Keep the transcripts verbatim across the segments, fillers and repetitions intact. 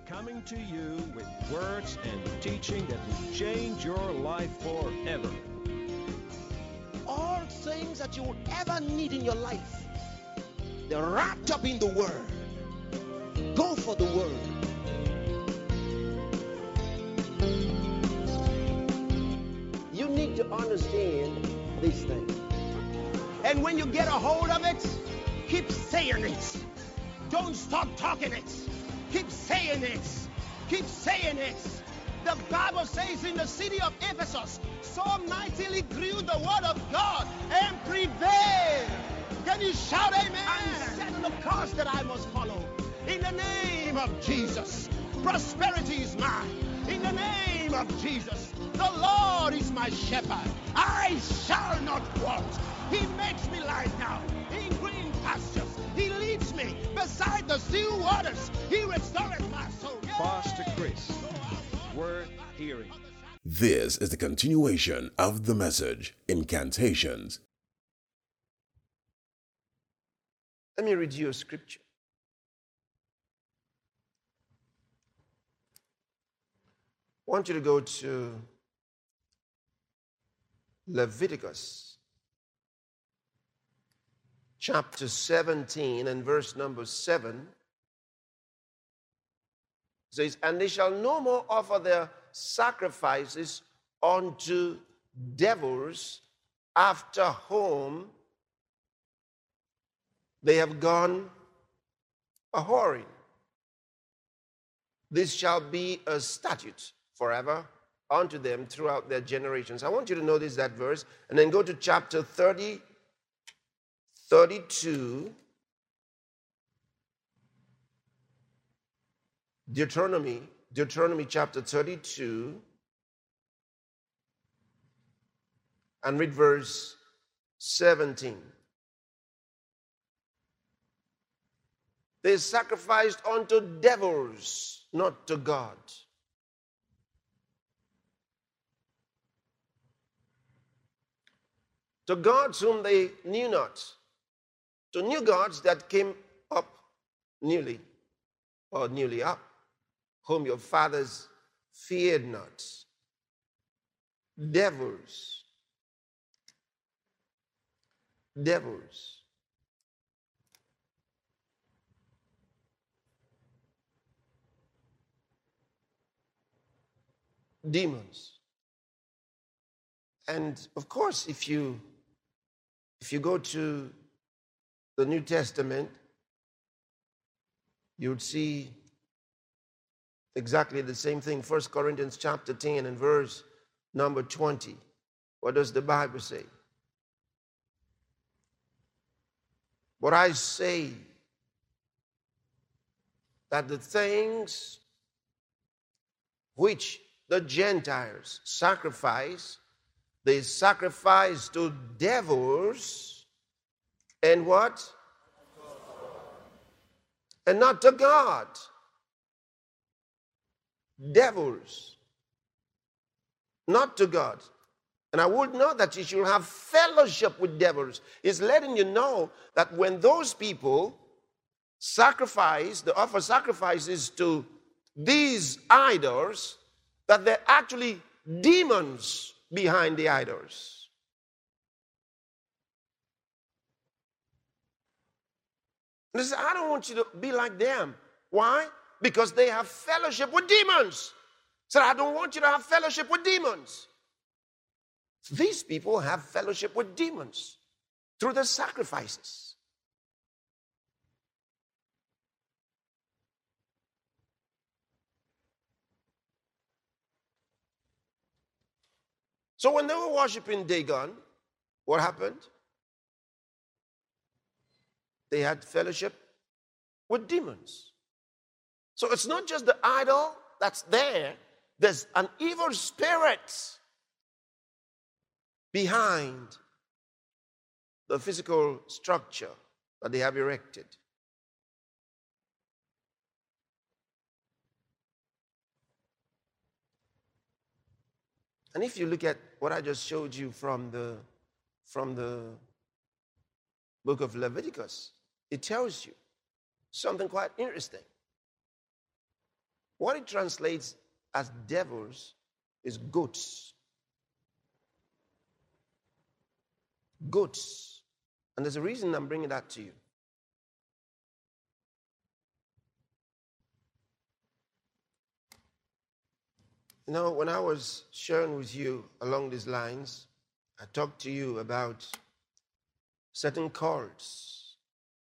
coming to you with words and teaching that will change your life forever. All things that you will ever need in your life, they're wrapped up in the Word. Go for the Word. You need to understand these things. And when you get a hold of it, keep saying it. Don't stop talking it. Keep saying it. Keep saying it. The Bible says in the city of Ephesus, so mightily grew the word of God and prevailed. Can you shout amen? I'm setting the course that I must follow. In the name of Jesus, prosperity is mine. In the name of Jesus, the Lord is my shepherd. I shall not want. He makes me lie down in green pastures. He leads me beside the still waters. He restores my soul. Yeah. Pastor Chris, word hearing. This is the continuation of the message, Incantations. Let me read you a scripture. I want you to go to Leviticus chapter seventeen and verse number seven. It says, and they shall no more offer their sacrifices unto devils, after whom they have gone a whoring. This shall be a statute forever unto them throughout their generations. I want you to notice that verse, and then go to chapter thirty, thirty-two, Deuteronomy, Deuteronomy chapter thirty-two, and read verse seventeen. They sacrificed unto devils, not to God. To gods whom they knew not. To new gods that came up newly, or newly up, whom your fathers feared not. Devils. Devils. Demons. And of course, if you if you go to the New Testament, you would see exactly the same thing. First Corinthians chapter ten and verse number twenty. What does the Bible say? But I say that the things which the Gentiles sacrifice, they sacrifice to devils and what? And not to God. Devils. Not to God. And I would know that you should have fellowship with devils. It's letting you know that when those people sacrifice, they offer sacrifices to these idols, that they're actually demons behind the idols. And they say, I don't want you to be like them. Why? Because they have fellowship with demons. So I don't want you to have fellowship with demons. These people have fellowship with demons through the sacrifices. So when they were worshiping Dagon, what happened? They had fellowship with demons. So it's not just the idol that's there. There's an evil spirit behind the physical structure that they have erected. And if you look at what I just showed you from the, from the book of Leviticus, it tells you something quite interesting. What it translates as devils is goats. Goats. And there's a reason I'm bringing that to you. You know, when I was sharing with you along these lines, I talked to you about certain cults.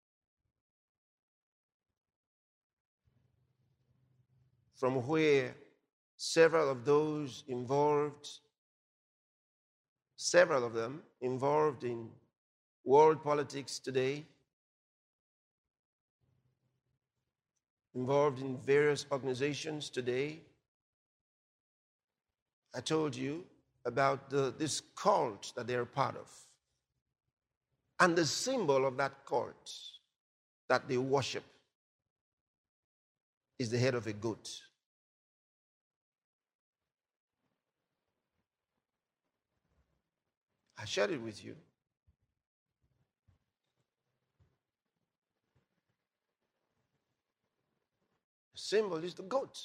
From where several of those involved, several of them involved in world politics today, involved in various organizations today. I told you about the, this cult that they're part of. And the symbol of that cult that they worship is the head of a goat. I shared it with you. The symbol is the goat.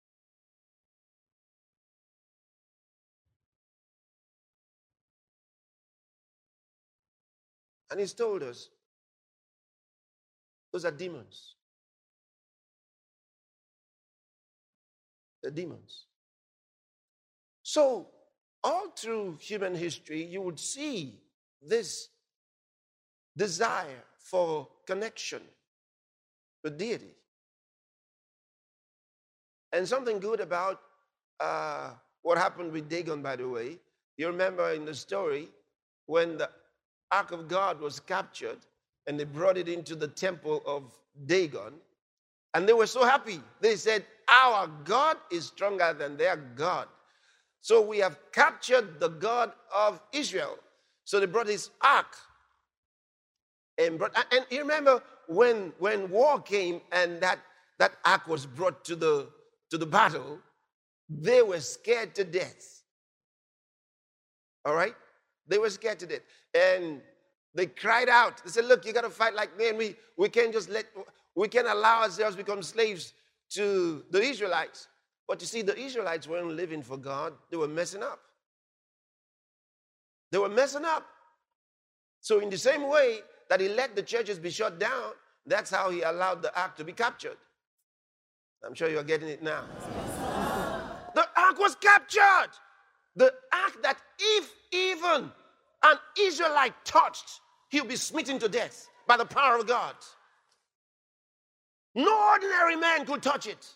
And he's told us those are demons. They're demons. So, all through human history, you would see this desire for connection with deity. And something good about uh, what happened with Dagon, by the way. You remember in the story when the Ark of God was captured and they brought it into the temple of Dagon, and they were so happy. They said, our God is stronger than their God. So we have captured the God of Israel. So they brought his ark. And, brought, and you remember when, when war came and that, that ark was brought to the, to the battle, they were scared to death. All right? They were scared to death. And they cried out. They said, look, you got to fight like me. And we, we can't just let, we can't allow ourselves become slaves to the Israelites. But you see, the Israelites weren't living for God. They were messing up. They were messing up. So in the same way that he let the churches be shut down, that's how he allowed the ark to be captured. I'm sure you're getting it now. The ark was captured. The ark that if even an Israelite touched, he'll be smitten to death by the power of God. No ordinary man could touch it.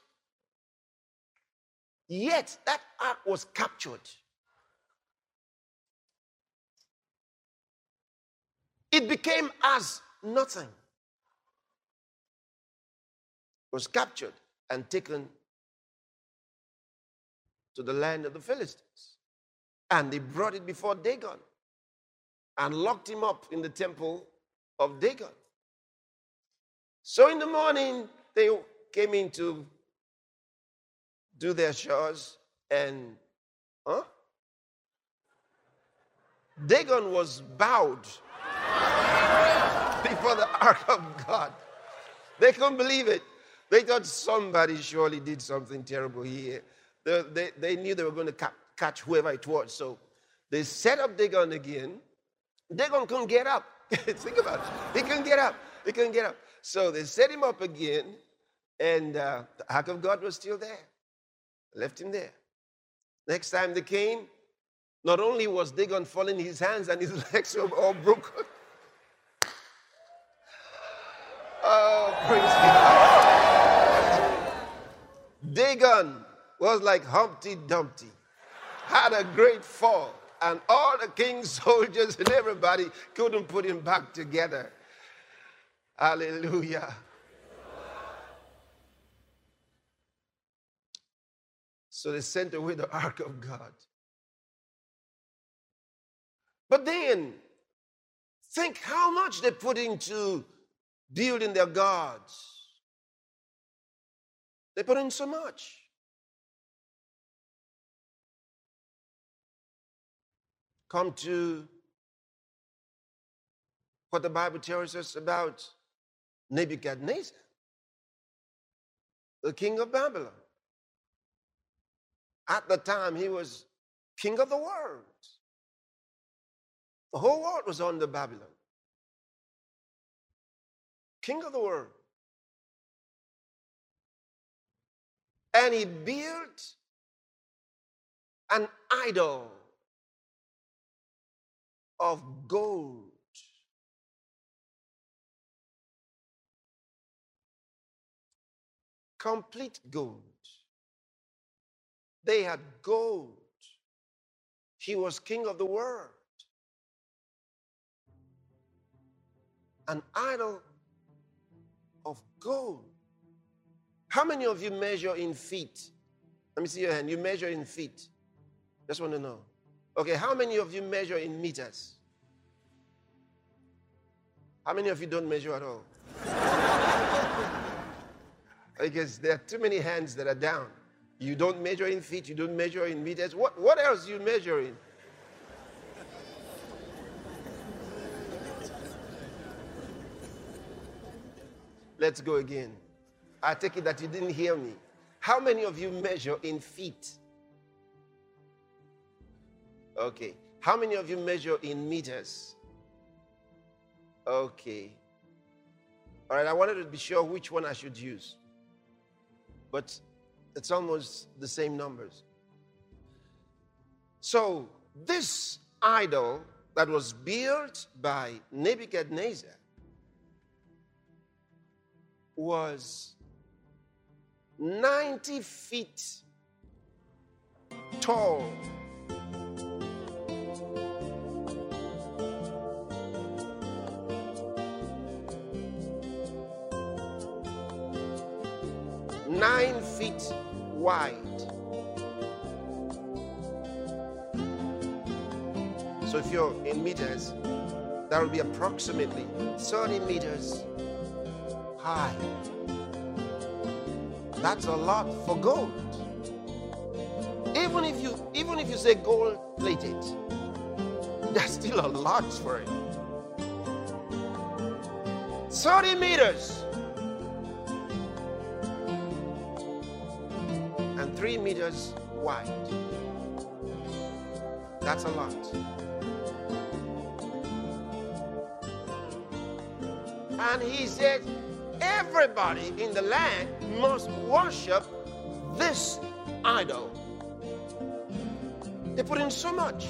Yet that ark was captured. It became as nothing. It was captured and taken to the land of the Philistines. And they brought it before Dagon and locked him up in the temple of Dagon. So in the morning, they came in to do their chores, and huh? Dagon was bowed before the ark of God. They couldn't believe it. They thought somebody surely did something terrible here. They, they, they knew they were going to ca- catch whoever it was. So they set up Dagon again. Dagon couldn't get up. Think about it. He couldn't get up. He couldn't get up. So they set him up again, and uh, the ark of God was still there. Left him there. Next time they came, not only was Dagon falling, his hands and his legs were all broken. Oh, praise God. Dagon was like Humpty Dumpty, had a great fall, and all the king's soldiers and everybody couldn't put him back together. Hallelujah. So they sent away the ark of God. But then, think how much they put into building their gods. They put in so much. Come to what the Bible tells us about Nebuchadnezzar, the king of Babylon. At the time, he was king of the world. The whole world was under Babylon. King of the world. And he built an idol of gold. Complete gold. They had gold. He was king of the world. An idol of gold. How many of you measure in feet? Let me see your hand. You measure in feet. Just want to know. Okay, how many of you measure in meters? How many of you don't measure at all? Because there are too many hands that are down. You don't measure in feet, you don't measure in meters. What, what else do you measure in? Let's go again. I take it that you didn't hear me. How many of you measure in feet? Okay. How many of you measure in meters? Okay. All right, I wanted to be sure which one I should use. But it's almost the same numbers. So, this idol that was built by Nebuchadnezzar was ninety feet tall. Nine feet wide. So if you're in meters, that will be approximately thirty meters high. That's a lot for gold. Even if you even if you say gold plated, that's still a lot for it. thirty meters. And three meters wide. That's a lot. And he said, everybody in the land must worship this idol. They put in so much.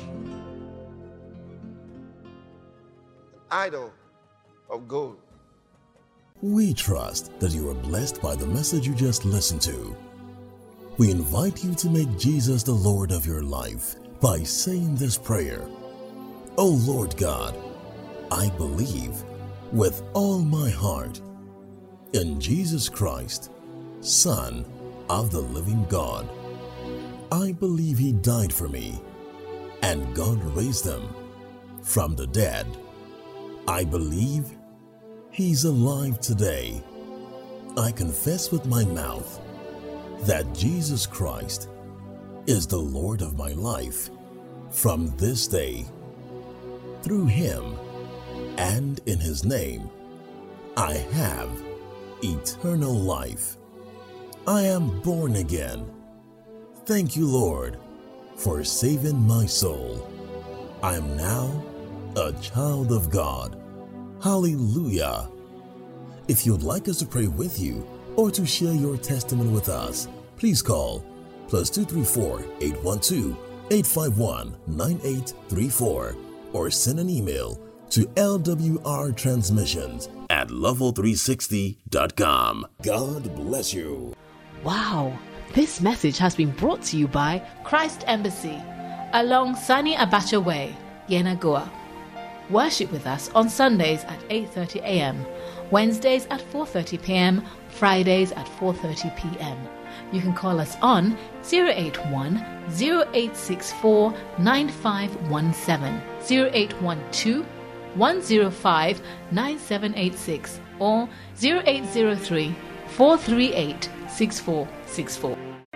An idol of gold. We trust that you are blessed by the message you just listened to. We invite you to make Jesus the Lord of your life by saying this prayer. O Lord God, I believe with all my heart in Jesus Christ, Son of the living God. I believe He died for me and God raised Him from the dead. I believe He's alive today. I confess with my mouth that Jesus Christ is the Lord of my life from this day. Through Him and in His name, I have eternal life. I am born again. Thank you, Lord, for saving my soul. I am now a child of God. Hallelujah. If you'd like us to pray with you or to share your testimony with us, please call plus two three four, eight one two, eight five one, nine eight three four or send an email to L W R transmissions at level three sixty dot com. God bless you. Wow, this message has been brought to you by Christ Embassy along Sani Abacha Way, Yenagoa. Worship with us on Sundays at eight thirty a.m., Wednesdays at four thirty p.m., Fridays at four thirty p.m. You can call us on zero eight one, zero eight six four, nine five one seven, zero eight one two, one zero five, nine seven eight six or zero eight zero three, four three eight, six four six four.